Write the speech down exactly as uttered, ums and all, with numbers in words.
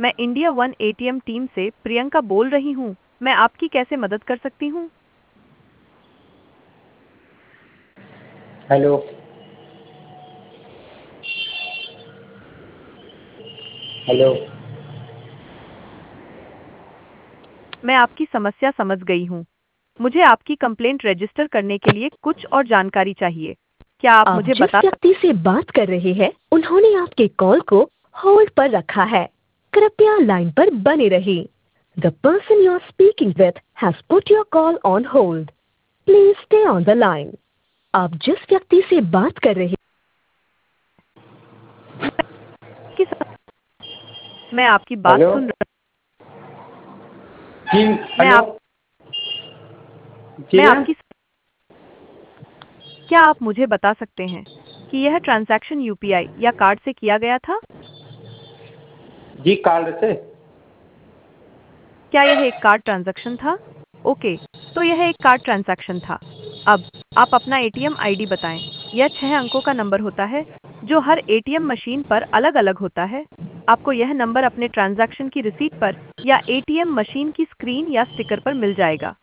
मैं India one ATM team से प्रियंका बोल रही हूँ। मैं आपकी कैसे मदद कर सकती हूँ? हेलो। हेलो। मैं आपकी समस्या समझ गई हूँ। मुझे आपकी कंप्लेंट रजिस्टर करने के लिए कुछ और जानकारी चाहिए। क्या आप आप मुझे जिस बता व्यक्ति से बात कर रहे हैं उन्होंने आपके कॉल को होल्ड पर रखा है। कृपया लाइन पर बने रहिए। The person you are speaking with has put your call on hold. Please stay on the line. आप जिस व्यक्ति से बात कर रहे कि मैं आपकी बात हेलो। सुन रही जी मैं हेलो। आप जी मैं मैम। आपकी क्या आप मुझे बता सकते हैं कि यह ट्रांजैक्शन यूपीआई या कार्ड से किया गया था? जी कार्ड से। क्या यह एक कार्ड ट्रांजैक्शन था? ओके, तो यह एक कार्ड ट्रांजैक्शन था। अब आप अपना एटीएम आईडी बताएं। यह छह अंकों का नंबर होता है जो हर एटीएम मशीन पर अलग-अलग होता है। आपको यह नंबर अपने ट्रांजैक्शन की रिसीट पर या एटीएम मशीन की स्क्रीन या स्टिकर पर मिल जाएगा।